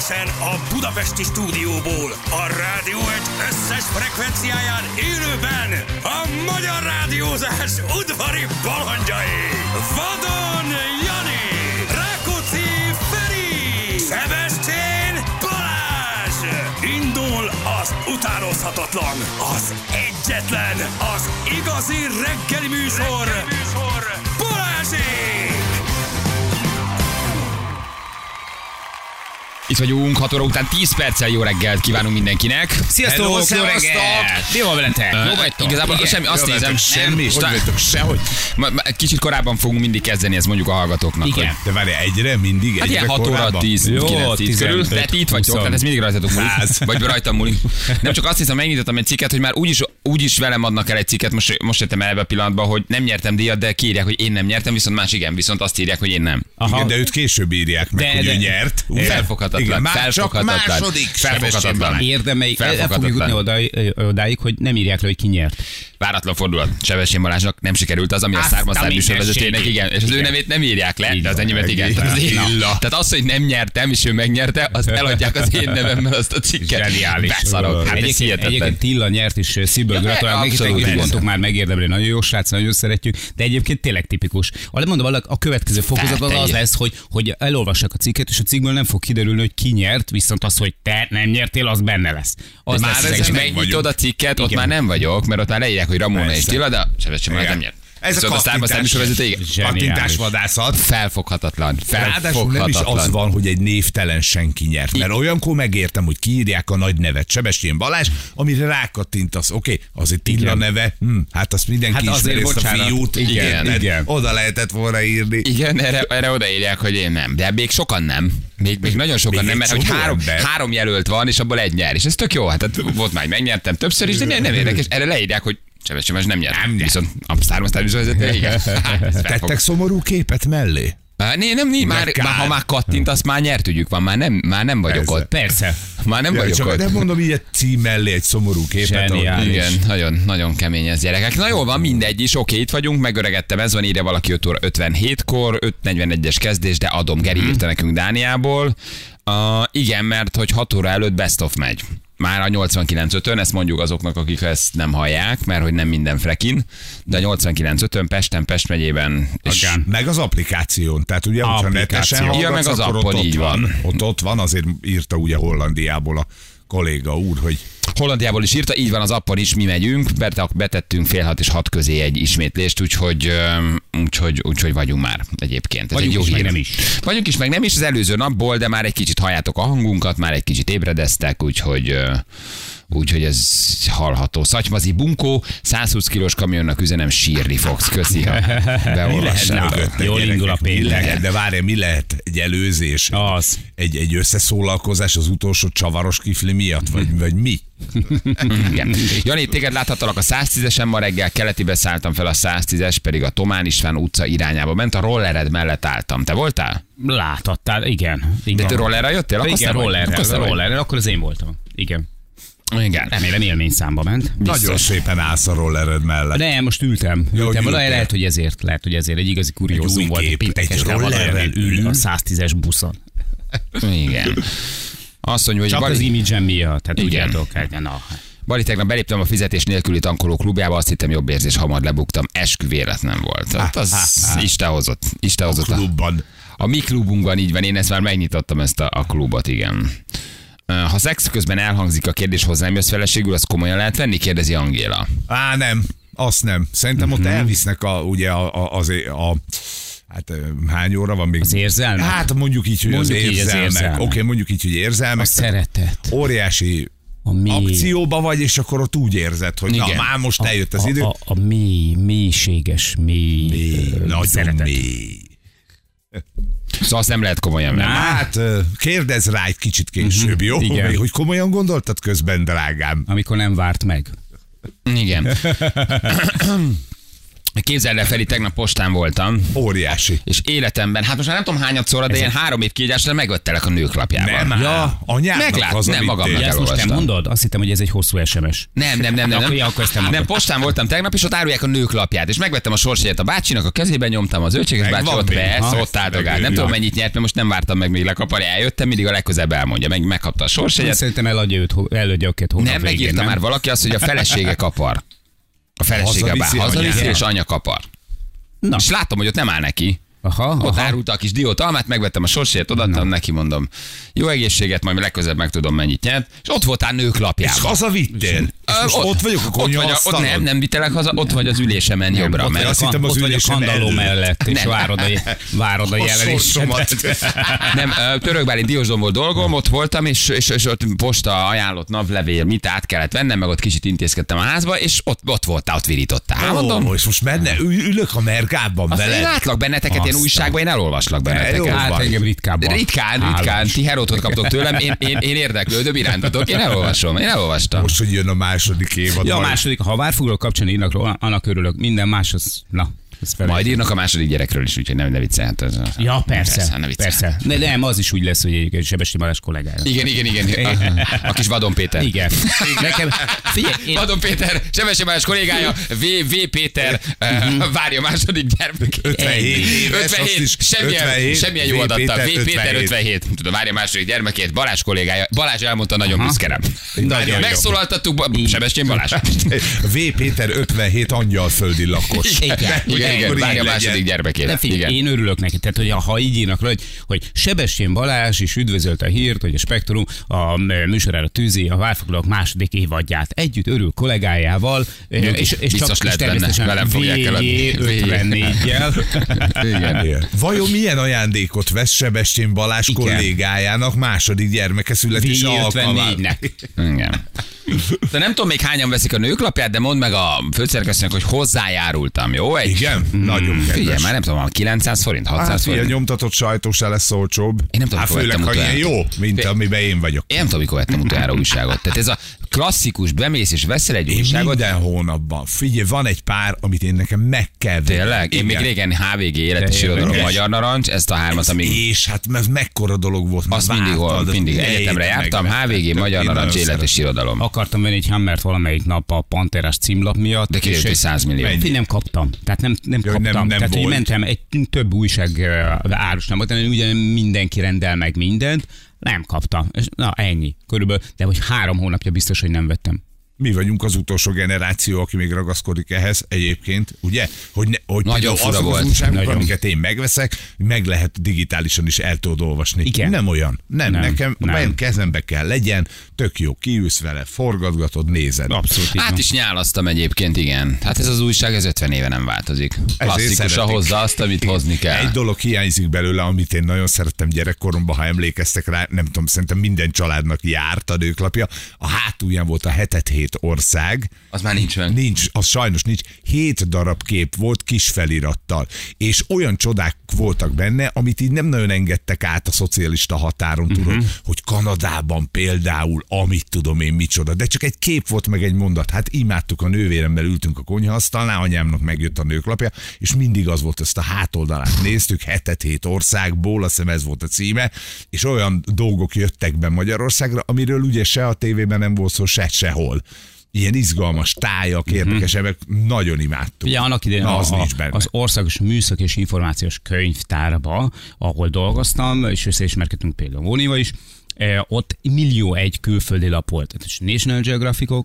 Élőben a budapesti stúdióból, a rádió egy összes frekvenciáján élőben a magyar rádiózás udvari balandjai. Vadon Jani, Rákóczi Feri, Szebestén Balázs. Indul az utánozhatatlan, az egyetlen, az igazi reggeli műsor, Balázsék! Itt vagyunk 6 óra után 10 perccel, jó reggelt kívánunk mindenkinek. Sziasztok, jó reggelt! Mi van veletek? Jó vagytok? Igazából semmi, azt nézem. Semmi, hogy vagytok sehogy. Kicsit korábban fogunk mindig kezdeni, ezt mondjuk a hallgatóknak. Igen. Hogy... De várj, egyre, mindig, Hát egyre ilyen 6 óra, korábban? 10, 9-10 körül. De ti itt vagytok, tehát ez mindig rajtatok múlik. Vagy rajtam múlik. Nem csak azt hiszem, megnyitottam egy cikket, hogy már úgyis velem adnak el egy cikket, most jöttem el ebbe a pillanatban, hogy nem nyertem díjat, de kiírják, hogy én nem nyertem, viszont más igen, viszont azt írják, hogy én nem. Igen, de őt később írják meg, hogy ő nyert. Felfoghatatlan. Felfoghatatlan. Érdemei, el fogjuk jutni odáig, hogy nem írják le, hogy ki nyert. Váratlan fordulat. Sebessén Balázsnak nem sikerült az, ami a Származtár műsorvezetőjének, igen. És az ő nevét nem írják le, de az enyémet igen. Tehát az, hogy nem nyertem, és ő megnyerte, azt eladják az én nevemmel azt a cikket. Beszarok. Hát egyébként Tilla nyert, és szívből gratulálok neki, hogy mondtuk már megérdemli, nagyon jó srác, nagyon szeretjük, de egyébként tényleg tipikus. Mondom, a következő fokozatban az lesz, hogy elolvassák a cikket, és a cikkből nem fog kiderülni, hogy ki nyert, viszont az, hogy te nem nyertél, az benne lesz. Az már ez megnyitod a cikket, ott már nem vagyok, mert ott már leírják, hogy Ramona és Tilla, de Sebessén Balázs nem nyert. Ez a kattintásvadászat. Felfoghatatlan. Ráadásul nem is az van, hogy egy névtelen senki nyert. Mert olyankor megértem, hogy kiírják a nagy nevet, Sebessén Balázs, amire rákattintasz. Oké, az egy Tilla neve. Hát azt mindenki ismeri, ezt a fiút. Igen. Oda lehetett volna írni. Igen, erre odaírják, hogy én nem. De még sokan nem. Még nagyon sokan nem, mert hogy három jelölt van, és abból egy nyer. És ez tök jó. Hát volt már, megnyertem többször is, de nem érdekes. Erre leírják, hogy Sebessén Balázs nem nyert. Viszont a Származtár műsorvezető, igen. Tettek szomorú képet mellé? Nem, ha már kattint, azt már nyert ügyük van, már nem vagyok ott. Persze. Már nem vagyok ott. Nem mondom így egy cím mellé egy szomorú képet. Igen, nagyon kemény ez, gyerekek. Na jól van, mindegy is, oké, itt vagyunk, megöregettem, ez van, írja valaki 5 óra 57-kor, 5:41-es kezdés, de adom, Geri írta nekünk Dániából. Igen, mert hogy 6 óra előtt best of megy. Már a 89.5-ön, ezt mondjuk azoknak, akik ezt nem hallják, mert hogy nem minden frekin, de a 89.5-ön Pesten, Pest megyében. Meg az applikáción, tehát ugye, hogyha netesen hallgatsz, meg az appon így van. Ott van, azért írta ugye Hollandiából a kolléga úr, hogy... Hollandiából is írta, így van az appon is, mi megyünk, betettünk 5:30 és 6 közé egy ismétlést, úgyhogy vagyunk már egyébként. Ez vagyunk egy jó is, hír. meg nem is. Vagyunk is, meg nem is az előző napból, de már egy kicsit halljátok a hangunkat, már egy kicsit ébredeztek, úgyhogy ez hallható. Szatymazi bunkó, 120 kilós kamionnak üzenem, sírni fogsz. Köszi, ha beolvassál. Jól indul a péntek. De várj, mi lehet egy előzés? Az. Egy összeszólalkozás az utolsó csavaros kifli miatt? Vagy mi? Igen. Jani, téged láthattalak a 110-esen ma reggel, keletibe szálltam fel a 110-es, pedig a Tomán István utca irányába ment, a rollered mellett álltam. Te voltál? Láthattál, igen. De te rollerrel jöttél? Igen, rollerrel, akkor az én voltam. Igen. Remélem élményszámba ment. Nagyon szépen állsz a rollered mellett. De most ültem. Lehet, hogy ezért egy igazi kuriózum volt. Péntek este rollerrel ül a 110-es buszon. Igen. Azt mondja, hogy csak az image-en miatt, tehát tudjátok. Bali, tegnap beléptem a fizetés nélküli tankoló klubjába, azt hittem jobb érzés, hamar lebuktam. Eskü véletlen volt. Hát az Isten hozott. A klubban. A mi klubunkban így van, én ezt már megnyitottam ezt a klubot, igen. Ha szex közben elhangzik a kérdés, hozzám jössz feleségül, azt komolyan lehet venni? Kérdezi Angéla. Nem, azt nem. Szerintem ott elvisznek hát hány óra van még? Az érzelmek? Hát mondjuk így, hogy az érzelmek. Oké, mondjuk így, hogy érzelmek. A szeretet. Óriási akcióba vagy, és akkor ott úgy érzed, hogy már most eljött az idő. A mélységes, nagyon szeretet. mély. Szóval azt nem lehet komolyan venni. Hát kérdezz rá egy kicsit később, jó? Igen. Hogy komolyan gondoltad közben, drágám? Amikor nem várt meg. Igen. Képzeld el, Feri, tegnap postán voltam. Óriási. És életemben, hát most már nem tudom hányadszorra, de ilyen 3 év kiegyásra megvettelek a nőklapjában. Nem, anyádnak nem magamnak Ja, ezt most te mondod? Azt hittem, hogy ez egy hosszú SMS. Nem. Akkor ezt nem mondod. Nem, postán voltam tegnap, és ott árulják a nőklapját, és megvettem a sorsjegyet a bácsinak, a kezében nyomtam, az öcséges bácsi ott ott áldogált. Nem tudom, mennyit nyert, mert most nem vártam meg, még lekaparja, eljöttem, mindig a legközelebb elmondja, megkapta a sorsjegyet. Szerintem eladja a 2 hónap Nem, megírta már valaki azt, hogy a felesége kapar. A felesége hazaviszi, és anya kapar. Na. És látom, hogy ott nem áll neki. Ott árulta a kis diót almát, megvettem a sorsjegyet, odaadtam neki, mondom, jó egészséget, majd legközelebb megtudom, mennyit nyert. És ott voltál nőklapjában. És hazavittél? Ott vagyok a konyhaasztalon. Nem vittelek haza, ott vagy az ülésemen jobbra. Ott vagy a kandalló mellett, és várod a jelenlésemet. Nem, Török Bálint Diósdon volt dolgom, ott voltam, és ott posta ajánlott naplevél, mit át kellett vennem, meg ott kicsit intézkedtem a házba, és ott voltál, ott virítottál. Mondom, és most menne, ülök a mergában veled. Én látlak benneteket, ilyen újságban, én elolvaslak benneteket. Hát engem ritkábban. Ritkán. Ti Herótot kaptok tőlem, én érdeklődöm irántatok, én elolvastam. Most, hogy jön a második évad. Ja, a második, ha várfoglalók kapcsán írnak róla, annak örülök. Minden más, az, na. Majd írnak a második gyerekről is, úgyhogy ne viccelhet. Ja, persze. De nem, az is úgy lesz, hogy egy Sebestyén Balázs kollégája. Igen. A kis Vadon Péter. Igen. Nekem, figyelj, Vadon Péter, Sebestyén Balázs kollégája, V. Péter várja második gyermekét. 57. Semmilyen jó adatta. V. Péter 57. Tudom, várja második gyermekét. Balázs kollégája. Balázs elmondta, nagyon büszkerem. Megszólaltattuk Sebestyén Balázs. V. Péter 57 angyalföldi lakos. Igen, várja a második gyermekét. De figyelj, én örülök neki, tehát ha így írnak rá, hogy Sebestyén Balázs is üdvözölte a hírt, hogy a Spektrum a műsorára tűzi a várfoglalók második évadját. Együtt örül kollégájával, és biztos lehet benne, velem fogják eladni. 54-jel. Vajon milyen ajándékot vesz Sebestyén Balázs kollégájának második gyermeke születése alkalmából? Igen. De nem tudom még hányan veszik a nőklapját, de mondd meg a főszerkesztőnek, hogy hozzájárultam, jó? Igen? Nagyon kedves. Figyelj, már nem tudom, 900 forint, 600 forint. A nyomtatott sajtó se lesz olcsóbb. Én nem tudom, főleg, ha ilyen jó, mint amiben én vagyok. Én nem tudom, mikor vettem utoljára újságot. Tehát ez a klasszikus, bemész és veszel egy újságot. Minden hónapban. Figyelj, van egy pár, amit én nekem meg kell venni. Tényleg? Én még régen HVG Élet és Irodalom Magyar Narancs, ezt a hármat, amíg... És hát ez mekkora dolog volt. Azt mindig egyetemre jártam, HVG Magyar Narancs Élet és Irodalom. Akartam venni egy Hammert valamelyik nap a Panterás címlap miatt. De kijött, hogy 100 millió. Nem kaptam. Tehát nem kaptam. Tehát, hogy mentem, egy több újság árus nem volt, ugye mindenki rendel meg mindent. Nem kaptam. És, na, ennyi. Körülbelül, de hogy 3 hónapja biztos, hogy nem vettem. Mi vagyunk az utolsó generáció, aki még ragaszkodik ehhez egyébként, ugye? Hogy nagyon fura volt. Újságok, amiket én megveszek, meg lehet digitálisan is el tudod olvasni. Igen. Nem olyan. Nem. Nekem kezembe kell legyen, tök jó, kiülsz vele, forgatgatod, nézed. Abszolút. Hát is nyálasztam egyébként, igen. Hát ez az újság, ez 50 éve nem változik. Klasszikusan hozza azt, amit hozni kell. Egy dolog hiányzik belőle, amit én nagyon szerettem gyerekkoromban, ha emlékeztek rá, nem tudom, szerintem minden családnak járt a nőklapja. A hátulján volt a 7 ország. Az már nincs meg. Nincs, az sajnos nincs. 7 darab kép volt kis felirattal. És olyan csodák voltak benne, amit így nem nagyon engedtek át a szocialista határon, tudod, hogy Kanadában például, amit tudom én micsoda. De csak egy kép volt, meg egy mondat. Hát imádtuk, a nővéremmel ültünk a konyhaasztalnál, anyámnak megjött a nőklapja, és mindig az volt, ezt a hátoldalát néztük, 7 országból, azt hiszem ez volt a címe, és olyan dolgok jöttek be Magyarországra, amiről ugye se a tévében nem volt szó, sehol. Ilyen izgalmas tájak, érdekesebbek, nagyon imádtuk. Ugye annak idején az Országos Műszaki és Információs Könyvtárba, ahol dolgoztam, és összeismerkedtünk például Mónival is, ott 1 millió külföldi lap volt. És National Geographicok,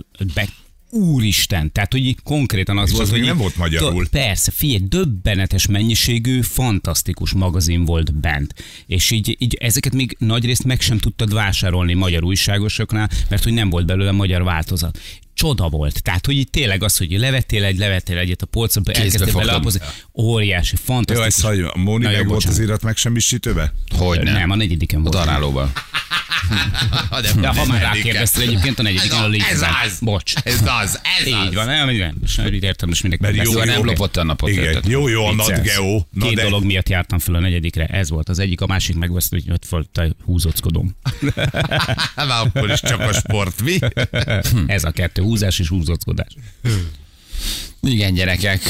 úristen, tehát hogy konkrétan az és volt, az hogy nem volt magyarul. Persze, figyelj, döbbenetes mennyiségű, fantasztikus magazin volt bent. És így ezeket még nagyrészt meg sem tudtad vásárolni magyar újságosoknál, mert hogy nem volt belőle magyar változat. Csoda volt. Tehát, hogy itt tényleg az, hogy levettél egyet a polcra, elkezdtél beleapozni. Óriási, fantasztikus. Jó, ezt Móni meg volt az irat megsemmisítőbe? Hogy nem, a 4. volt. A darálóban. De ha már rákérdeztél egyébként, a 4. a létben. Ez az. Bocs. Ez az. Így van, nem, értem, most mindenki. Jó, nem lopott a napot. Igen. Jó, a NatGeo. 2 dolog miatt jártam föl a 4. Ez volt az egyik, a másik megveszett, hogy ott föl húzockodom. Már akkor is csak a sport, mi? Ez a 2, húzás és húzockodás. Igen, gyerekek.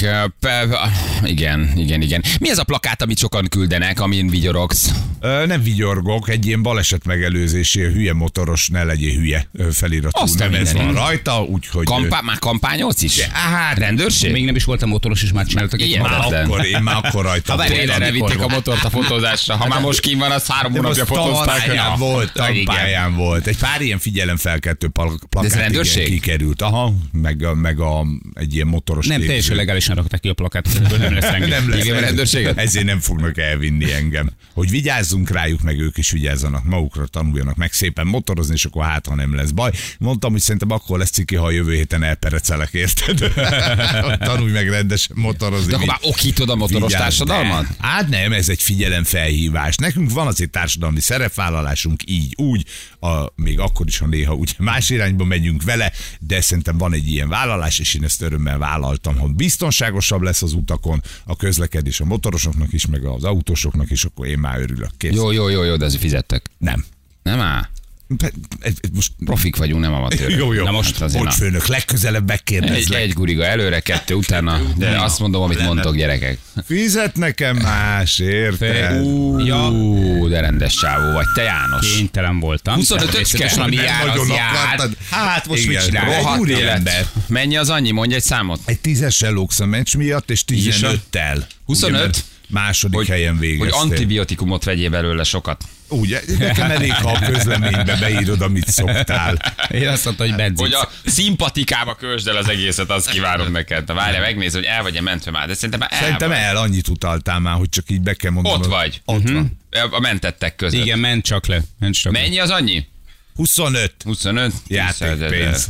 Igen. Mi ez a plakát, amit sokan küldenek, amin vigyorogsz? Nem vigyorgok, egy ilyen baleset megelőzési hülye motoros, ne legyél hülye feliratú. Nem ez van rajta, úgyhogy... Már kampányolsz is? Hát, rendőrség? Még nem is voltam motoros, és már csináltak egy én már akkor rajta voltam. Tényleg vitték a motort a fotózásra. Ha már most kín van, az 3 hónapja fotózták. Tampáján volt. Egy pár ilyen figyelemfelkeltő plakát kikerült. Aha, meg egy ilyen motoros. Nem, teljesen legálisan rakták ki a plakátot, nem lesz rendőrséget. Ezért nem fognak elvinni engem. Hogy vigyázzunk rájuk, meg ők is vigyázzanak magukra, tanuljanak meg szépen motorozni, és akkor hát, ha nem lesz baj. Mondtam, hogy szerintem akkor lesz ciki, ha jövő héten elperecelek, érted? Tanulj meg rendesen motorozni. De akkor már okítod a motoros társadalmat? Hát nem, ez egy figyelemfelhívás. Nekünk van azért társadalmi szerepvállalásunk így, úgy, még akkor is, ha néha úgy más irányba megyünk vele, de szerintem van egy ilyen vállalás, és én ezt örömmel vállaltam. Ha biztonságosabb lesz az utakon a közlekedés a motorosoknak is, meg az autósoknak is, akkor én már örülök. Kész. Jó, de azért fizettek. Nem. Nem áll? Most profik vagyunk, nem amatőrök. Jó. Na most hogy főnök, legközelebb megkérdezlek. Egy guriga előre, 2 utána, de azt mondom, amit mondtok, gyerekek. Fizet nekem más, érted? De rendes csávó vagy, te János. Kénytelen voltam. 25-ös ami jár, az jár. Hát most mit csinál? Rohadt élet. Mennyi az annyi? Mondj egy számot. Egy 10-essel lógsz a meccs miatt, és 15-tel. 25? Második helyen végeztél. Hogy antibiotikumot vegyél belőle sokat. Úgy, nekem elég, ha a közleménybe beírod, amit szoktál. Én azt mondtam, hogy benzin. Hogy a szimpatikába költsd el az egészet, azt kívánom neked. Várjál, megnézd, hogy el vagy-e mentve már. De szerintem el, annyit utaltál már, hogy csak így be kell mondanom. Ott vagy. Ott van. A mentettek között. Igen, ment csak le. Mennyi az annyi? 25. 25? Játékpénz.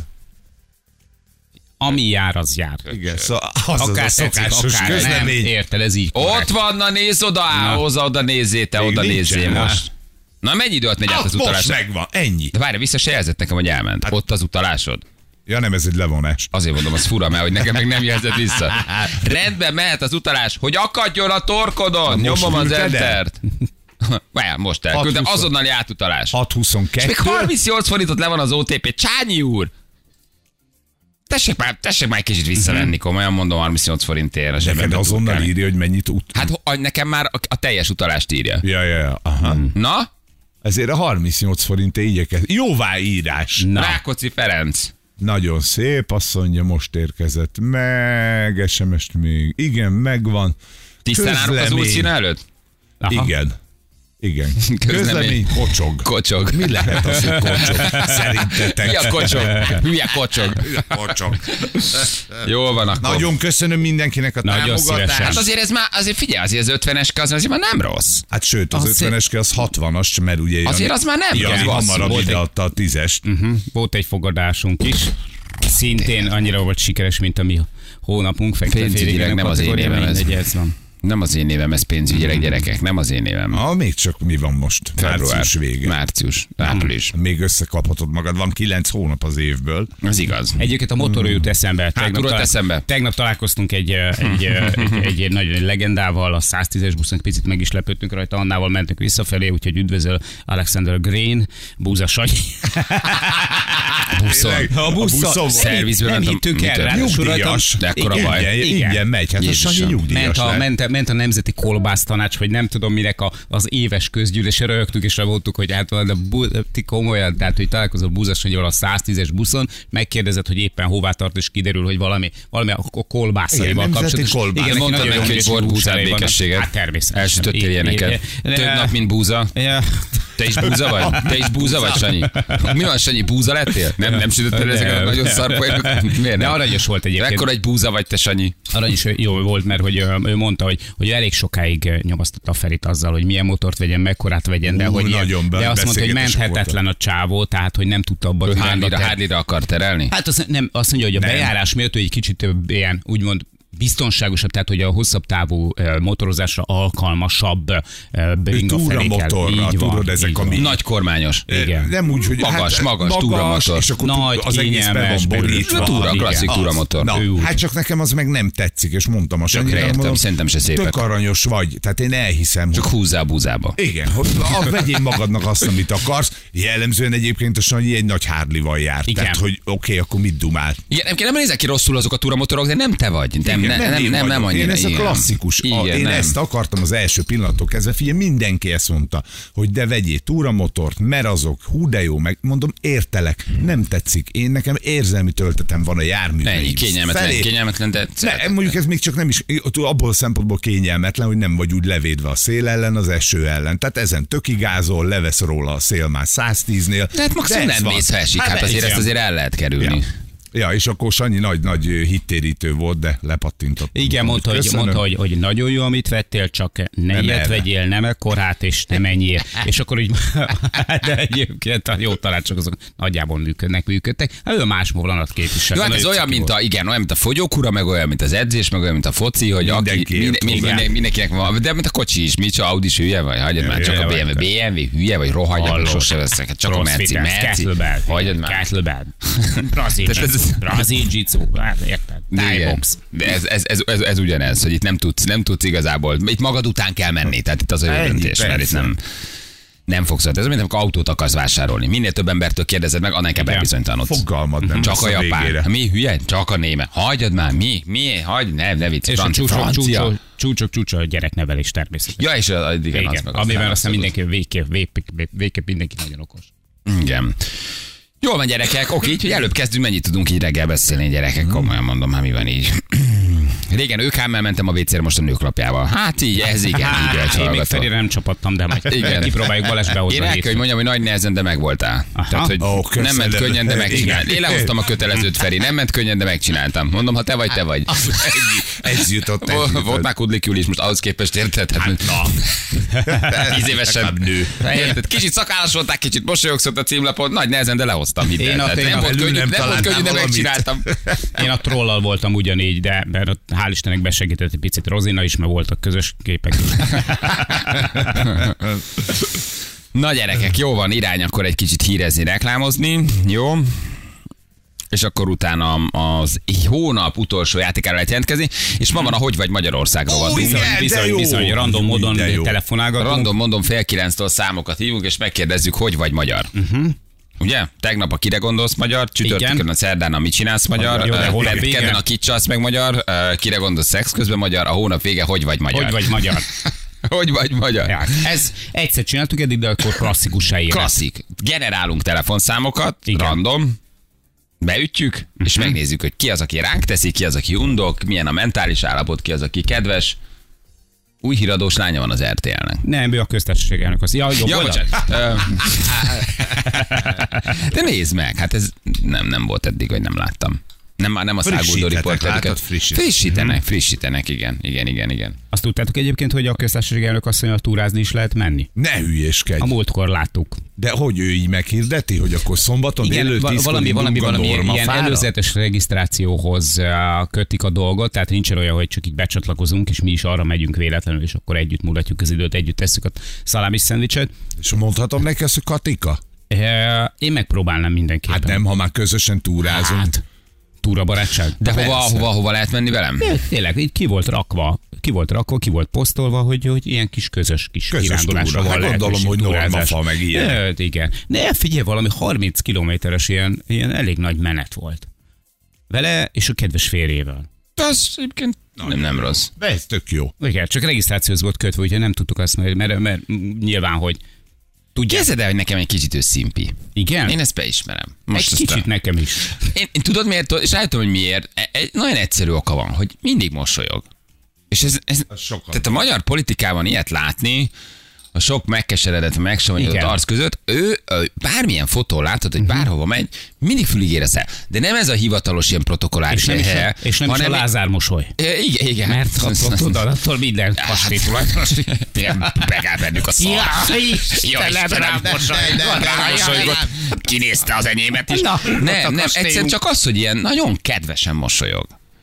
Ami jár, az jár. Igen, szóval az a szokásos közlemény. Nem, érted, ez így korrekt. Ott van, na nézz oda, oda nézzél, te oda nézzél most. Na mennyi idő alatt megy át az utalás? Most megvan, ennyi. De várj, vissza se jelzett nekem, hogy elment. Hát, ott az utalásod. Ja nem, ez egy levonás. Azért mondom, az fura, mert hogy nekem meg nem jelzett vissza. Rendben mehet az utalás, hogy akadjon a torkodon. Nyomom az entert. Most elküldtem, azonnali átutalás. 6-22. És még 38 forintot le van az OTP. Csányi úr! Tessék már egy kicsit visszavenni, komolyan mondom, 38 forintért. Neked azonnal írja, hogy mennyit út. Hát nekem már a teljes utalást írja. Ja. Aha. Na? Ezért a 38 forintért igyekez. Jóváírás. Rákóczi Ferenc. Nagyon szép, azt mondja, most érkezett meg, SMS-t még. Igen, megvan. Tisztán állok az útszíne előtt? Aha. Igen. Közlemény kocsog. Mi lehet az, hogy kocsog? Szerintetek. Mi a kocsog? Hülye kocsog. Jól van akkor. Nagyon köszönöm mindenkinek a támogatást. Hát azért figyelj, azért az 50-eske azért már nem rossz. Hát sőt, az 50-eske az 60-as, mert ugye... Azért az már nem rossz. Hamarabb ideadta a 10-est. Volt egy fogadásunk is. Szintén annyira volt sikeres, mint a mi hónapunk. Pénzügyileg nem az én évem ez. Nem az én névem, ez pénzügyileg, gyerekek, nem az én névem. Még csak mi van most? Március vége. Március, április. Még összekaphatod magad, van 9 hónap az évből. Ez igaz. Egyébként a motorról jut eszembe. Tegnap találkoztunk egy nagy legendával, a 110-es buszon, picit meg is lepődtünk rajta, Annával mentünk visszafelé, úgyhogy üdvözöl Alexander Green, Búza Sanyi. A buszon. Szervizből nem hittünk el. Nyugdíjas. De akkor a baj. Igen, megy. Hát a Sanyi nyugdíjas. Ment a Nemzeti Kolbásztanács, vagy nem tudom minek az éves közgyűlésre, rögtük és revoltuk, hogy hát ti komolyan, tehát hogy találkozol Búza Sanyival a 110-es buszon, megkérdezett, hogy éppen hová tart, és kiderül, hogy valami a kolbászaival kapcsolatos. Igen, mondtam neki, hogy volt búzát békességet. Hát természetesen. Elsütöttél ilyeneket. Több nap, mint búza. Te is búza vagy? Te is búza vagy, Sanyi? Mi van, Sanyi, búza lettél? Nem sütöttél ezeket a nagyon szarpolyákat? Miért nem? De aranyos volt egyébként. Ekkor egy búza vagy te, Sanyi? Aranyos jó volt, mert hogy ő mondta, hogy elég sokáig nyomasztotta a Ferit azzal, hogy milyen motort vegyen, mekkorát vegyen, de azt mondta, hogy menthetetlen a csávó, tehát hogy nem tudta abba Harley-ra akar terelni? Hát azt mondja, hogy a bejárás miatt ő egy kicsit ilyen, úgymond biztonságosabb, tehát hogy a hosszabb távú motorozásra alkalmasabb túramotorra, tudod, ezek a nagy kormányos. Igen. Nem úgy, hogy magas túramotor. És akkor nagy, az egészben van borítva. Klasszik túramotor. Hát csak nekem az meg nem tetszik, és mondtam a Sanyinak, szerintem se szépek. Tök aranyos vagy, tehát én elhiszem. Csak húzzál búzába. Igen, vegyél magadnak azt, amit akarsz. Jellemzően egyébként a Sanyi egy nagy Harley-val járt. Igen. Tehát, hogy oké, akkor mit dumál? Igen, nem nézek ki rosszul azok a túramotorok, de nem te vagy. Nem annyira. Én ez a klasszikus. Én ezt akartam az első pillanattól kezdve. Figyelj, mindenki ezt mondta, hogy de vegyél túramotort, mert azok, hú de jó, meg mondom, értelek, nem tetszik. Én nekem érzelmi töltetem van a járműveim. Kényelmetlen, de... Mondjuk ez még csak nem is, abból a szempontból kényelmetlen, hogy nem vagy úgy levédve a szél ellen, az eső ellen. Tehát ezen igázol, levesz róla a szél már 110-nél. Tehát maximum nem mész, ha esik, hát azért ezt azért el lehet kerülni. Ja, és akkor Sanyi nagy hittérítő volt, de lepattintott. Igen, mondta, hogy nagyon jó, amit vettél, csak ne ilyet vegyél, nem ekkorát, és nem ennyiért. És akkor úgy, de egyébként a jó tanácsok azok nagyjából működtek. Hát ő más vonalat képvisel. Jó, hát ez olyan, mint a fogyókúra, meg olyan, mint az edzés, meg olyan, mint a foci, hogy mindenkinek van, de mint a kocsi is, mit, Audi is hülye vagy, hagyjad már, csak a BMW hülye vagy, rohagyja, sose veszek, csak a Merci. Hagyjad már. Brazil jiu-jitsu, érted? Thai-box. Ez ugyanez, hogy itt nem tudsz igazából, itt magad után kell menni, tehát itt az a döntés, mert itt nem fogsz. Ez mint amikor autót akarsz vásárolni. Minél több embertől kérdezed meg, annál kell bebizonytalanodsz. Fogalmad nem. Csak a japán. Mi hülye? Csak a német. Hagyjad már. Mi? Hagyd, ne vicc. És a csúcsok a gyereknevelés természetesen. Ja, és igen. Amivel aztán mindenki végképp mindenki nagyon okos. Igen. Jól van, gyerekek, oké, így, hogy előbb kezdünk, mennyit tudunk így reggel beszélni, gyerekek, komolyan mondom, hát mi van így. Régen őkámmel mentem a WC-re, most a nőklapjával. Hát így, ez igen, így. Én még Ferire nem csapattam, de majd kipróbáljuk Balázs behozni. Én el kell, hogy mondjam, hogy nagy nehezen, de megvoltál. Tehát, hogy nem ment könnyen, de megcsináltam. Én lehoztam a kötelezőt, Feri, nem ment könnyen, de megcsináltam. Mondom, ha te vagy, te vagy. Ez jutott. Volt már kudlikül is, most ahhoz képest érted? Hát, 10 évesebb nő. Kicsit szakállas voltál, kicsit mosolyogsz ott a címlapon, nagy nehezen, de lehoztam. Nem volt könnyű, de megcsináltam. Én a trollal voltam ugyanígy, de hál' Istennek besegített egy picit Rozina is, mert voltak közös képek. Na gyerekek, jó van, irány akkor egy kicsit hírezni, reklámozni, jó? És akkor utána az hónap utolsó játékára lehet jelentkezni, és ma van a Hogy vagy Magyarország rovatunk. Bizony, random módon telefonálgatunk. Random módon 8:30-tól számokat hívunk, és megkérdezzük, hogy vagy magyar. Ugye? Tegnap a Kire gondolsz magyar, csütörtökön a szerdán a Mit csinálsz magyar, kedden a Kit csalsz meg magyar, Kire gondolsz szex közben magyar, a hónap vége Hogy vagy magyar. Hogy vagy magyar. Hogy vagy magyar. Ja, ez egyszer csináltuk eddig, de akkor klasszikussá élet. Klasszik. Generálunk telefonszámokat, random, beütjük, és megnézzük, hogy ki az, aki ránk teszi, ki az, aki undok, milyen a mentális állapot, ki az, aki kedves. Új híradós lánya van az RTL-nek. Nem, ő a köztársaság elnök. Ja, bocsánat. De nézd meg, hát ez nem volt eddig, hogy nem láttam. Nem a száguldó riporterüket. Frissítenek, igen. Azt tudtátok egyébként, hogy a köztársaság elnök asszonnyal túrázni is lehet menni? Ne hülyéskedj. A múltkor láttuk. De hogy ő így meghirdeti, hogy akkor szombaton élő 10-kor valami ilyen előzetes regisztrációhoz kötik a dolgot, tehát nincsen olyan, hogy csak így becsatlakozunk, és mi is arra megyünk véletlenül, és akkor együtt mulatjuk az időt, együtt tesszük a szalámis szendvicset. És mondhatom neki azt, hogy Katika? Én megpróbálnám mindenképpen. Hát nem, ha már közösen túrázunk. Hát, túrabarátság. De hova lehet menni velem? Tényleg, így ki volt volt posztolva, hogy ilyen közös kirándulásra van lehetőség. Gondolom, hogy normafa meg ilyen. Igen. Ne, figyelj, valami 30 kilométeres ilyen elég nagy menet volt. Vele és a kedves férjével. Ez egyébként nem rossz. De ez tök jó. Igen, csak regisztrációhoz volt kötve, úgyhogy nem tudtuk azt, mert nyilván, hogy Képzeld el, hogy nekem egy kicsit ő szimpi. Igen? Én ezt beismerem. Most egy kicsit nekem is. Én tudod miért? És rájöttem, hogy miért. Egy nagyon egyszerű oka van, hogy mindig mosolyog. És ez tehát a magyar politikában ilyet látni, a sok megkeseredett, megsavanyodott arc között, ő bármilyen fotón látod, hogy bárhova megy, mindig fülig érez el. De nem ez a hivatalos ilyen protokolláris helye. És nem is a Lázár mosoly. Igen. Mert attól minden hasonlít. Be kell bennük a szart. Istenem, mosolygott. Kinézte az enyémet is. Nem, egyszer csak az, hogy ilyen nagyon kedvesen mosolyog.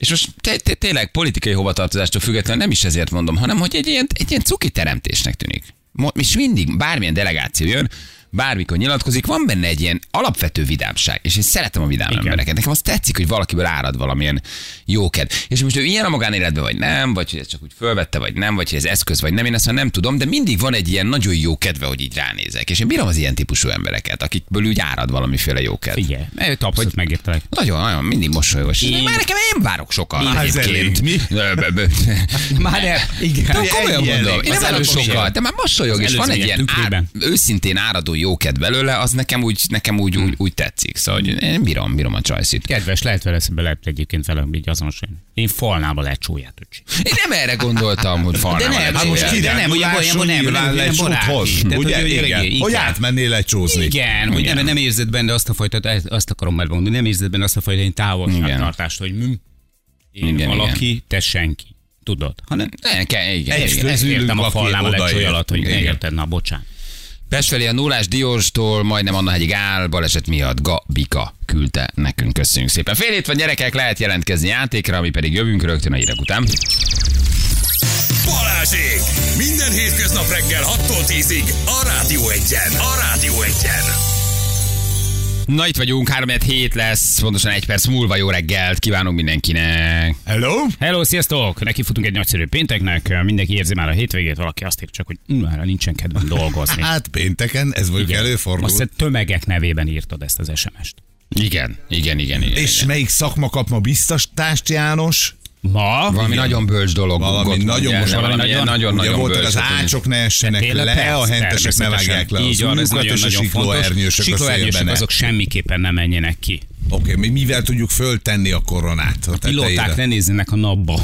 És most tényleg politikai hovatartozástól függetlenül nem is ezért mondom, hanem hogy egy ilyen cuki teremtésnek tűnik. És mindig bármilyen delegáció jön, bármikor nyilatkozik, van benne egy ilyen alapvető vidámság, és én szeretem a vidám embereket. Nekem azt tetszik, hogy valakiből árad valamilyen jókedv. És most ő ilyen a magánéletben, vagy nem, vagy hogy ez csak úgy fölvette, vagy nem, vagy hogy ez eszköz, vagy nem, én ezt már nem tudom, de mindig van egy ilyen nagyon jó kedve, hogy így ránézek. És én bírom az ilyen típusú embereket, akikből úgy árad valamiféle jókedv. Igen, őt abszolút megértelek. Nagyon, mindig mosolyogos. Már nekem én várok sokat. Már igen. Komolyan mondom, én nem várok sokat, de már mosolyog, és van egy ilyen őszintén áradó jókedv belőle, az nekem úgy tetszik. Szóval én bírom a csajszit. Kedves, lehet egyébként velem így azonosulni. Én falnába lehet csóját, öcsi. Én nem erre gondoltam, hogy falnába lehet csóját. De nem, nyilván lecsóthoz. Hogy átmennél lecsózni. Igen, hogy nem érzed benne azt a fajta, azt akarom már mondani, nem érzed benne azt a fajta távolságtartást, hogy én valaki, te senki. Tudod? Hanem, igen. Ezt értem a falnába lecsója alatt, hogy ne érted, na bocsánat. Pest felé a Nullás Dióstól, majdnem Annahegyi Gál, baleset miatt Gabika küldte nekünk. Köszönjük szépen. Fél hét van, gyerekek, lehet jelentkezni játékra, ami pedig jövünk rögtön a hírek után. Balázsék! Minden hétköznap reggel 6-tól 10-ig a Rádió 1-en. A Rádió 1-en. Na itt vagyunk, 3-7 lesz, pontosan 1 perc múlva. Jó reggelt kívánunk mindenkinek. Hello, sziasztok! Nekifutunk egy nagyszerű pénteknek, mindenki érzi már a hétvégét, valaki azt ír csak, hogy már nincsen kedvem dolgozni. Hát pénteken, ez mondjuk előfordul. Azt tömegek nevében írtad ezt az SMS-t. Igen. És melyik szakma kap ma biztosítást, János? Ma? Valami nagyon bölcs dolog. Valami nagyon bölcs. Az ácsok ne essenek le, a hentesek ne vágják le így van, ez nagyon siklóernyősök a szélben. Azok semmiképpen nem menjenek ki. Oké, mivel tudjuk föltenni a koronát? A pilóták ne nézzenek a napba.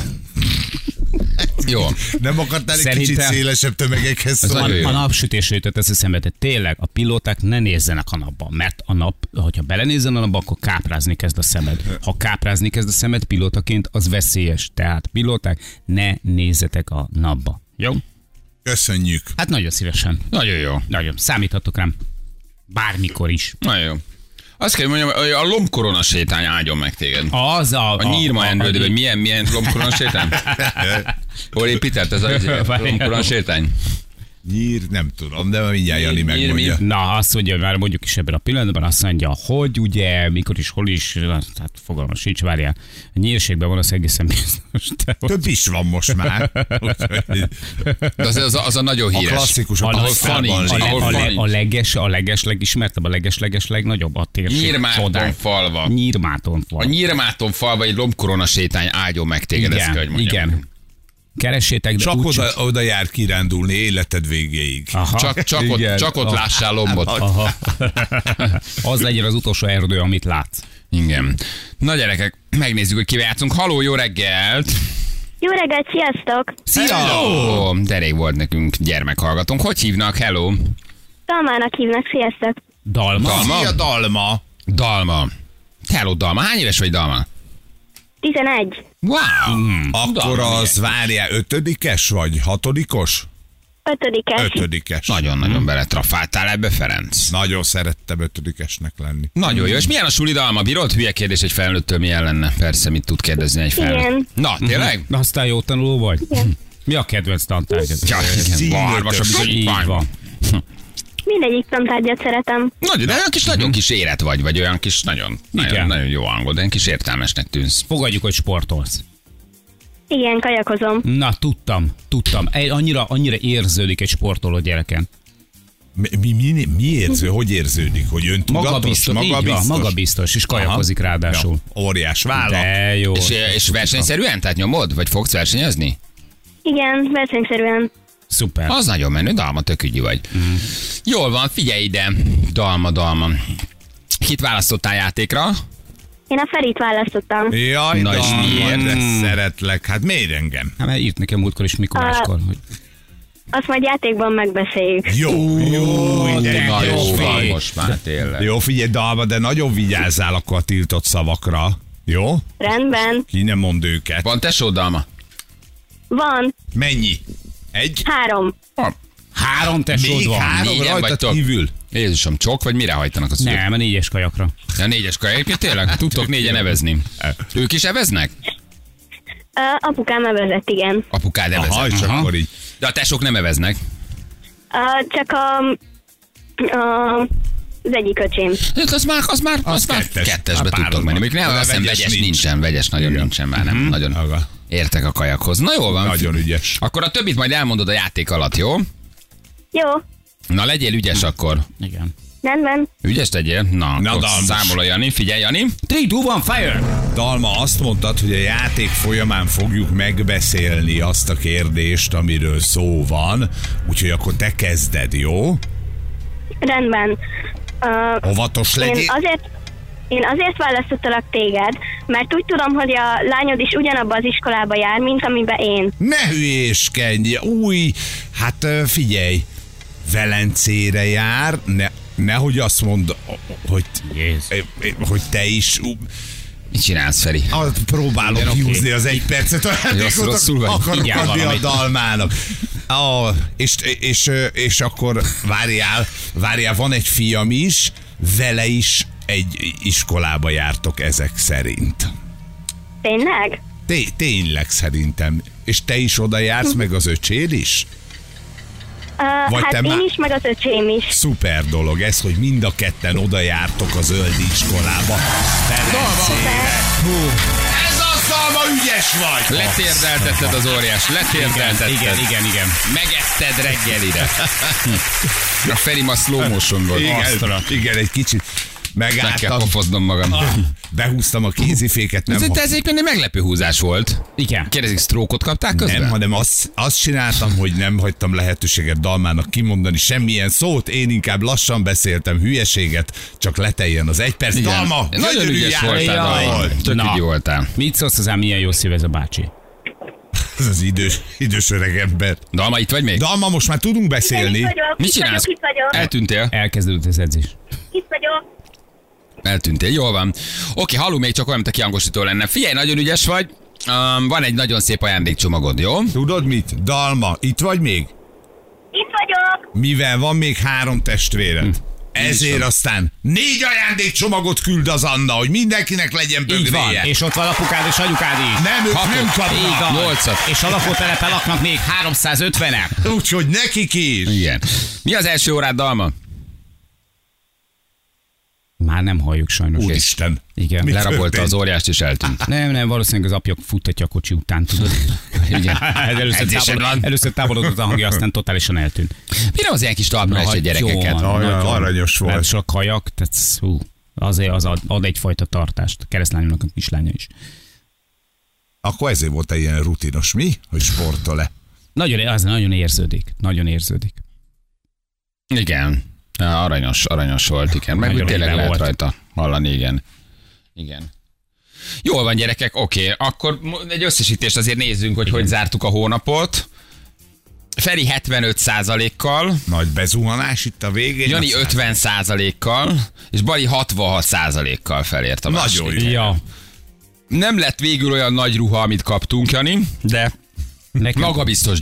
Jó. Nem akartál egy kicsit szélesebb tömegekhez szólni? A napsütésre jutott ez eszembe, tehát tényleg a pilóták ne nézzenek a napba, mert a nap, hogyha belenézzen a napba, akkor káprázni kezd a szemed. Ha káprázni kezd a szemed pilótaként, az veszélyes. Tehát pilóták, ne nézzetek a napba. Jó? Köszönjük. Hát nagyon szívesen. Nagyon jó. Nagyon. Számíthatok rám. Bármikor is. Nagyon jó. Azt kell mondjam, hogy a lombkorona sétány áldjon meg téged. A nyírma endrődő, vagy milyen lombkorona sétány? Hol épített ez a lombkorona sétány? Nyír, nem tudom, de mindjárt Jani megmondja. Na, azt mondja, már mondjuk is ebben a pillanatban, azt mondja, hogy ugye, mikor is, hol is, hát fogalmas sincs, várjál. A nyírségben van, az egészen biztos. Több is van most már. De az a nagyon híres. A klasszikus, ahol Fani. A legeslegismertebb, a legeslegnagyobb a térség. Nyírmáton falva. A Nyírmáton falva egy lombkorona sétány áldjon meg téged, ezt kell, hogy mondjam. Igen. Keressétek, de csak oda jár kirándulni életed végéig. Csak ott lássál lombot. Az legyen az utolsó erdő, amit látsz. Igen. Na gyerekek, megnézzük, hogy kivel játszunk. Halló, jó reggelt! Jó reggelt, sziasztok! Szia! De rég volt nekünk gyermekhallgatónk. Hogy hívnak? Hello! Dalmának hívnak, sziasztok! Dalma? Szia, Dalma. Hello, Dalma. Hány éves vagy, Dalma? 11. Wow! Akkor az, várjál, 5-es vagy 6-os? 5-es. Nagyon-nagyon beletrafáltál ebbe, Ferenc. Nagyon szerettem 5-esnek lenni. Nagyon jó. És milyen a suli, Dalma? Bírod? Hülye kérdés egy felnőttől, milyen lenne? Persze, mit tud kérdezni egy felnőtt. Igen. Na, tényleg? Aztán jó tanuló vagy? Igen. Mi a kedvenc tantárgyad? Így van. Mindegyik tantárgyat szeretem. De olyan kis nagyon kis élet vagy olyan kis nagyon jó angol, de olyan kis értelmesnek tűnsz. Fogadjuk, hogy sportolsz. Igen, kajakozom. Na, tudtam. Annyira érződik egy sportoló gyereken. Mi érző? Hogy érződik? Hogy öntudatos? Magabiztos, és kajakozik ráadásul. Ja, óriás vállal. De jó. És versenyszerűen? Tehát nyomod? Vagy fogsz versenyezni? Igen, versenyszerűen. Szuper. Az nagyon menő, Dalma, tök ügyi vagy. Jól van, figyelj ide, Dalma. Kit választottál játékra? Én a Ferit választottam. Jaj, na és miért? De szeretlek. Hát miért engem? Hát mert írt nekem múltkor is Mikuláskor, hogy... Azt majd játékban megbeszéljük. Jó, van most már tényleg. Jó, figyelj, Dalma, de nagyon vigyázzál akkor a tiltott szavakra. Jó? Rendben. Ki nem mond őket. Van tesó, Dalma? Van. Mennyi? 1? 3. 3 tesód van. 3 rajtad kívül. Jézusom, csok, vagy mire hajtanak a szülők? Nem, a 4-es kajakra. A 4-es kajakra, tényleg? Tudtok 4-en evezni. Ők is eveznek? Apukám evezett, igen. Apukád evezett. Aha, és akkor így. De a tesók nem eveznek. Csak az egyik öcsém. Az már kettesbe tudtok menni. Még nem, azt hiszem vegyes nagyon nincsen már, nem nagyon értek a kajakhoz. Na jól van. Nagyon ügyes. Akkor a többit majd elmondod a játék alatt, jó? Jó. Na legyél ügyes akkor. Igen. Rendben. Ügyes tegyél? Na akkor Dalmus. számol a Jani. Figyelj, Jani. 3, 2, 1, fire! Dalma, azt mondtad, hogy a játék folyamán fogjuk megbeszélni azt a kérdést, amiről szó van, úgyhogy akkor te kezded, jó? Rendben. Óvatos legyél. Én azért választottalak téged, mert úgy tudom, hogy a lányod is ugyanabba az iskolába jár, mint amiben én. Ne hülyéskedj! Új, hát figyelj, Velencére jár, nehogy azt mondd, hogy te is... Mit csinálsz, Feri? Próbálom húzni az 1 percet, a játékot akarok adni a Dalmának. És akkor várjál, van egy fiam is, vele is egy iskolába jártok ezek szerint. Tényleg? Tényleg szerintem. És te is oda jársz, meg az öcséd is? Hát én is, meg az öcsém is. Szuper dolog ez, hogy mind a ketten oda jártok a zöld iskolába. Velencére. Ez az, Dalma, ügyes vagy! Letérdeltetted az óriás, letérdeltetted. Igen. Megetted reggelire. A Feri ma slow motion volt. Igen, egy kicsit. Meg kell Megálltam. pofoznom magam. Behúztam a kéziféket. Ez egyébként egy meglepő húzás volt. Igen. Kérdezik, sztrókot kapták közben? Nem, hanem azt csináltam, hogy nem hagytam lehetőséget Dalmának kimondani semmilyen szót, én inkább lassan beszéltem hülyeséget, csak leteljen az 1 perc. Igen. Dalma, Nagyon ügyes voltál. Tök ügyi voltál. Mit szólsz hozzá, milyen jó szív ez a bácsi? Ez az idős öreg ember. Dalma, itt vagy még? Dalma, most már tudunk beszélni. Mit csinálsz? Itt vagyok. Eltűntél? Elkezdődött az edzés. Itt vagyok. Eltűntél, jól van. Oké, hallunk még csak olyan, mint a kiangosító lenne. Figyelj, nagyon ügyes vagy. Van egy nagyon szép ajándékcsomagod, jó? Tudod mit? Dalma, itt vagy még? Itt vagyok. Mivel van még 3 testvéred. Ezért aztán 4 ajándékcsomagot küld az Anna, hogy mindenkinek legyen Így van. bögréje. És ott van apukád és anyukád is. Nem, ők nem Így kapnak. van. 8-at. És a lakótelepen laknak még 350-en. Úgyhogy nekik is. Igen. Mi az első órád, Dalma? Már nem halljuk sajnos. Úristen. Igen. Mi Lerabolta történt? az óriást és eltűnt. Nem, valószínűleg az apja futtatja a kocsi után, tudod. Igen. Először távolodott a hangja, aztán totálisan eltűnt. Mire az ilyen kis talpra gyerekeket? Aranyos volt. Tehát csak kajak, tehát azért az ad egyfajta tartást. Keresztlányomnak a kislánya is. Akkor ezért volt egy ilyen rutinos, mi? Hogy sportol-e? Nagyon érződik. Nagyon érződik. Igen. Aranyos volt, igen. Meg Nagyon tényleg lehet volt. rajta hallani, igen. Jól van, gyerekek, oké. Akkor egy összesítést azért nézzünk, hogy zártuk a hónapot. Feri 75%-kal, Nagy bezuhanás itt a végén. Jani aztán 50%-kal, és Bali 66%-kal felért a Nagyon második. jó. Ja. Nem lett végül olyan nagy ruha, amit kaptunk, Jani, de magabiztos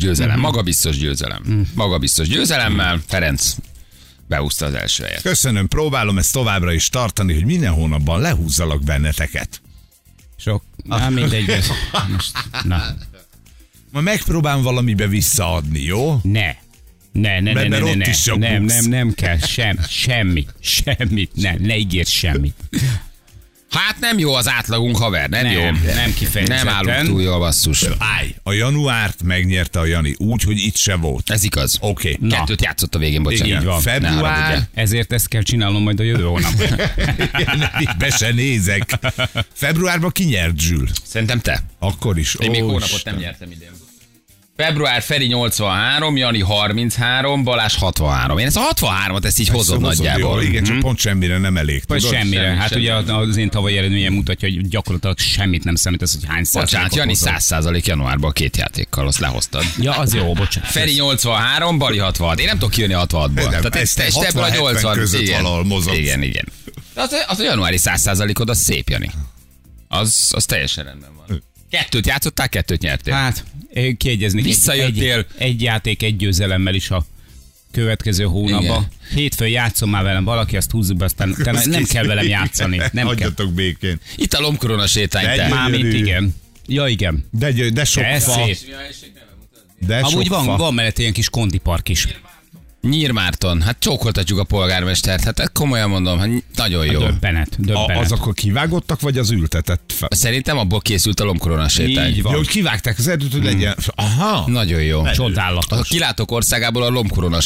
győzelemmel Ferenc beúszta az első helyet. Köszönöm, próbálom ezt továbbra is tartani, hogy minden hónapban lehúzzalak benneteket. Mindegy. Most, na. Ma megpróbálom valamibe visszaadni, jó? Ne ott is csak buksz. nem kell, semmit, ne ígérj semmit. Hát nem jó az átlagunk, haver, nem jó. Nem kifejezetten. Nem állunk túl jól, basszus. Állj, a januárt megnyerte a Jani, úgy, hogy itt se volt. Ez igaz. Oké. Na. 2 játszott a végén, bocsánat. Így van. Február, Ezért ezt kell csinálnom majd a jövő hónapban. be se nézek. Februárban ki nyert, Zsül? Szerintem te. Akkor is. Én még hónapot Isten. nem nyertem idén. Február Feri 83, Jani 33, Balázs 63. Én ezt a 63-at ezt így hozom nagyjából. Jól, igen, csak pont semmire nem elég. Vagy tudod? semmire. Hát semmi. ugye az én tavalyi eredményem mutatja, hogy gyakorlatilag semmit nem számít, ez, hogy hány Bocsánat, Jani 100% januárban 2 játékkal, azt lehoztad. Ja, az jó, bocsánat. Feri 83, Bali 66. Én nem tudok kijönni a 66-ból. Nem, Tehát ezt te ebből a 60-70 80 között valahol mozogsz. Igen. De az a januári 100%-od, az szép, Jani. Az teljesen rendben van. 2 játszottál, 2 nyertél. Hát, kiegyezni. Visszajöttél. Egy játék, egy győzelemmel is a következő hónapban. Igen. Hétfőn játszom már velem valaki, azt húzzuk be, aztán nem kell velem játszani. Nem kell. Hagyjatok békén. Itt a lombkorona sétány. De te. egy- Mármint igen. Ja, igen. De sok fa. De amúgy van mellett ilyen kis kondipark is. Nyírmárton, hát csókoltatjuk a polgármestert, hát komolyan mondom, hát nagyon jó. Döbbenet. Az akkor kivágottak, vagy az ültetett fel? Szerintem abból készült a lombkorona sétány. Így van. Jó, hogy kivágták az erdőt, hogy legyen. Aha. Nagyon jó. Csodálatos. A kilátók országából a lombkorona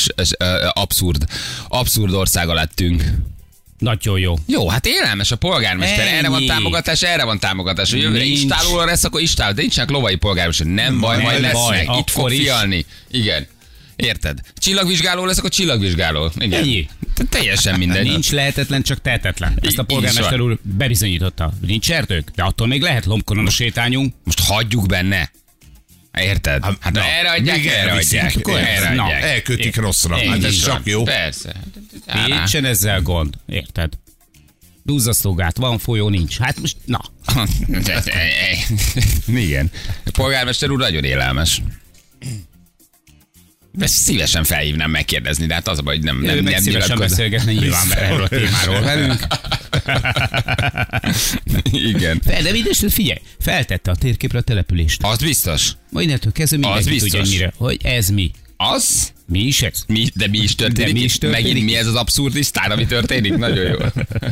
abszurd országa lettünk. Nagyon jó. Jó, hát élelmes a polgármester, Ennyi. erre van támogatás. Hogy jövőre Nincs. istálóra lesz, akkor istáló, de nincsenek lovai polgármester. Nem baj, majd lesznek. Itt fog akkor is. fialni. Igen. Érted? Csillagvizsgáló lesz, akkor csillagvizsgáló. Igen. Ennyi. Teljesen mindegy. Nincs lehetetlen, csak tehetetlen. Ezt a Így polgármester van. úr bebizonyította. Nincs erdők, de attól még lehet lombkorona sétányunk. Most hagyjuk benne. Érted? Hát erre adják. Elkötik rosszra. Hát ez csak jó. Persze. Nincsen ezzel gond. Érted? Duzzasztogát, van folyó, nincs. Hát most, na. Igen. A polgármester úr nagyon élelmes. De szívesen felhívnám megkérdezni, de hát az a baj, hogy nem Ő meg szívesen beszélgetne nyilván erről a témáról velünk. Igen. De mindesetre figyelj, feltette a térképre a települést. Az biztos. Majd innentől kezdve mindenki tudja, mire, hogy ez mi. Az? Mi is ez? De mi is történik? Megint mi ez az abszurdisztán, ami történik? Nagyon jó.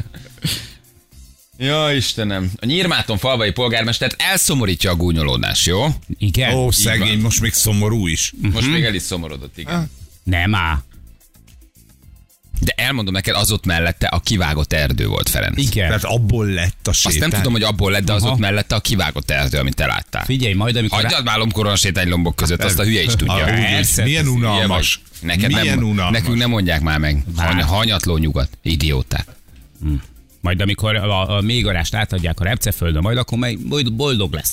Ja, Istenem. A Nyírmáton falvai polgármestert elszomorítja a gúnyolódás, jó? Igen. Ó, szegény, most még szomorú is. Most még el is szomorodott, igen. Nem á. De elmondom neked, az ott mellette a kivágott erdő volt, Ferenc. Igen. Tehát abból lett a sétány. Azt nem tudom, hogy abból lett, de az ott mellette a kivágott erdő, amit te láttál. Figyelj, majd amikor... Hagyjad már lombkorona sétány lombok között, azt a hülye is tudja. Persze. Milyen unalmas. Neked Milyen nem, unalmas. nekünk nem mondják már meg. Hanyatló nyugat. Idióták. Majd amikor a mélygarást átadják a Repceföldön, majd boldog lesz.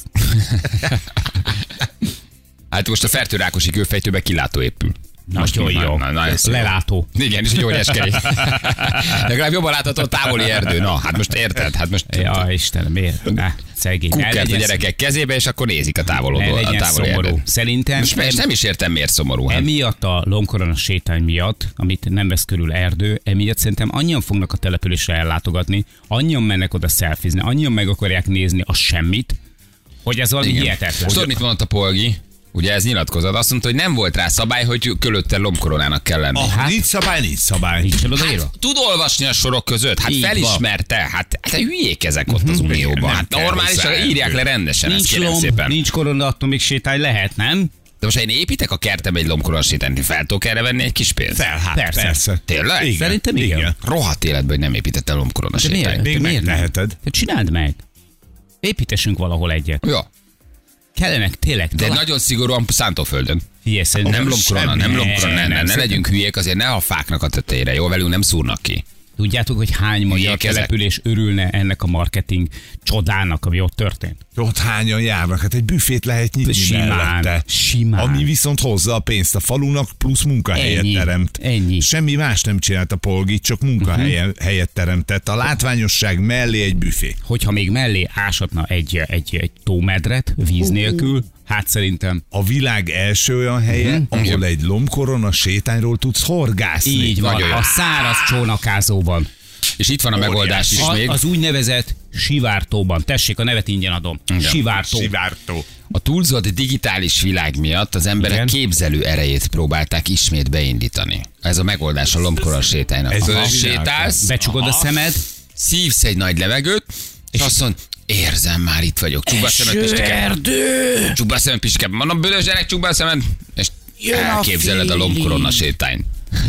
Hát most a Fertőrákosi kőfejtőbe kilátó épül. Nagyon jó. Lelátó. Igen, és egy óriáskerék. Legalább jobban látható a távoli erdő. Na, hát most érted? Hát most Ja, Istenem, miért? Ne, szegény. kukkert a gyerekek kezébe, és akkor nézik a távolodó. Ne legyen szomorú. erdőt. Szerintem Most nem is értem, miért szomorú. Hát. emiatt a lombkorona sétány miatt, amit nem vesz körül erdő, emiatt szerintem annyian fognak a településre ellátogatni, annyian mennek oda szelfizni, annyian meg akarják nézni a semmit, hogy ez valami hihetetlen. Tudod, mit mondott a Polgi? Ugye ez nyilatkozat. Azt mondta, hogy nem volt rá szabály, hogy körülötte lombkoronának kell lenni. Nincs szabály. Nincs odaírva? Tud olvasni a sorok között? Hát Így felismerte. Hát hülyék ezek ott az Unióban. Hát normálisan írják le rendesen. Ezt Nincs kérem lomb, szépen. nincs korona, attól még sétány lehet, nem? De most ha én építek a kertembe egy lombkorona sétányt, fel tudok erre venni egy kis pénzt? Persze. Tényleg? Igen. Szerintem igen. Rohadt életben, hogy nem építettem lombkorona De miért? sétányt. Még Miért nem? megteheted. Te csináld meg. Építessünk valahol egyet. Jó. Kellenek tényleg. De nagyon szigorúan szántóföldön. Figyelj, szerintem Nem lombkorona, nem lombkorona, ne szerintem- legyünk hülyék, azért ne a fáknak a tetejére, jó? Velünk nem szúrnak ki. Tudjátok, hogy hány magyar Hülyék ezek. település örülne ennek a marketing csodának, ami ott történt? Ott hányan járnak? Hát egy büfét lehet nyitni mellette. Simán. Ami viszont hozza a pénzt a falunak, plusz munkahelyet Ennyi, teremt. ennyi. Semmi más nem csinált a Polgi, csak munkahelyet teremtett. A látványosság mellé egy büfé. Hogyha még mellé ásatna egy tómedret víz nélkül, hát szerintem A világ első olyan helye, ahol egy lombkorona sétányról tudsz horgászni. így van, Nagyon jó. a száraz csónakázóban. És itt van a megoldás is még. Az úgynevezett Sivártóban. Tessék, a nevet ingyen adom. Sivártó. Sivártó. A túlzott digitális világ miatt az emberek Igen. képzelő erejét próbálták ismét beindítani. Ez a megoldás a lombkorona sétánynak. Ez Fölsétálsz, Becsukod a szemed, szívsz egy nagy levegőt, és azt mondod, érzem, már itt vagyok. Csukd be a szemed, Pistike. Csukd be a szemed, Pistike. Mondom, bölös gyerek, csukd be a szemed, és elképzeled a lombkorona sétányt.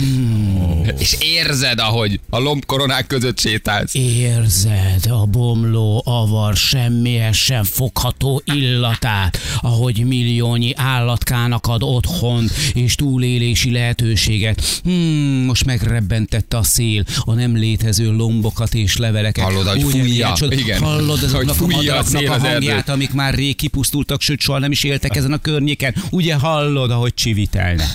És érzed, ahogy a lombkoronák között sétálsz. érzed a bomló avar semmihez sem fogható illatát, ahogy milliónyi állatkának ad otthon és túlélési lehetőséget. Most megrebbentette a szél a nem létező lombokat és leveleket. Hallod, hogy Úgy fújja? elcsod- Igen. Hallod Hogy azoknak a fújja a madaraknak szél a az hangját, erdőt. amik már rég kipusztultak, sőt soha nem is éltek ezen a környéken. Ugye hallod, ahogy csivitelnek?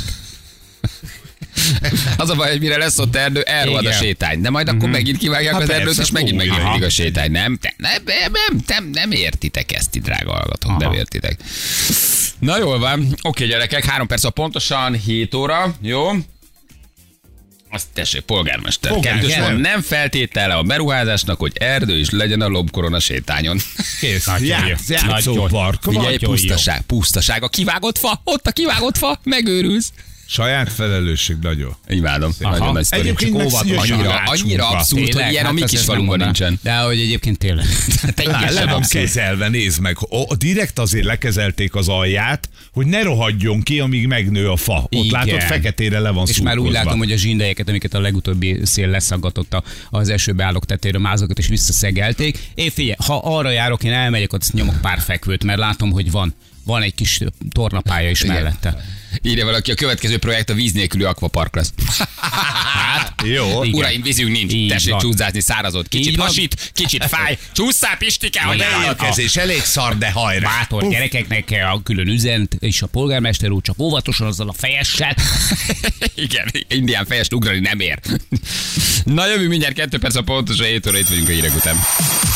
Az a baj, hogy mire lesz ott erdő, elrohad a Igen. sétány. De majd akkor megint kivágják Hát az erdőt, persze, és megint fúj. megjelenik a sétány. Nem értitek ezt, itt, drága hallgatók, nem értitek. Na jól van. Oké, gyerekek, 3 perc, pontosan 7 óra, jó? Azt tessék, polgármester. Kettős mond, nem feltétele a beruházásnak, hogy erdő is legyen a lombkorona sétányon. Kész. Játszópark. Figyelj, pusztaság. A kivágott fa, ott a kivágott fa, megőrülsz. Saját felelősség, nagyon. Imádom. Nagyon nagy sztori. Egyébként annyira abszurd, hogy ilyen a mi kis falunkban nincsen. De hogy egyébként tényleg. Le van kezelve, nézd meg. Direkt azért lekezelték az alját, hogy ne rohadjon ki, amíg megnő a fa. Ott látod, feketére le van szurkolva. És már úgy látom, hogy a zsindelyeket, amiket a legutóbbi szél leszaggatott az esőbe állók tetejéről, mázokat is visszaszegelték. Én figyelj, ha arra járok, én elmegyek, ott nyomok pár fekvőt, mert látom, hogy van egy kis tornapálya is mellette. Írja valaki, a következő projekt a víz nélküli akvapark lesz. Hát, jó. Uraim, vízünk nincs. Így tessék van. csúszázni, szárazod. Kicsit hasít, kicsit fáj. Csúszszál, Pistike, hogy elkezés, elég szar, de hajrá. Bátor gyerekeknek a külön üzent, és a polgármester úr csak óvatosan azzal a fejessel. Igen, indián fejest ugrani nem ér. Na jövő mindjárt 2 perc a pontosan 7 óra, itt vagyunk a hírek után.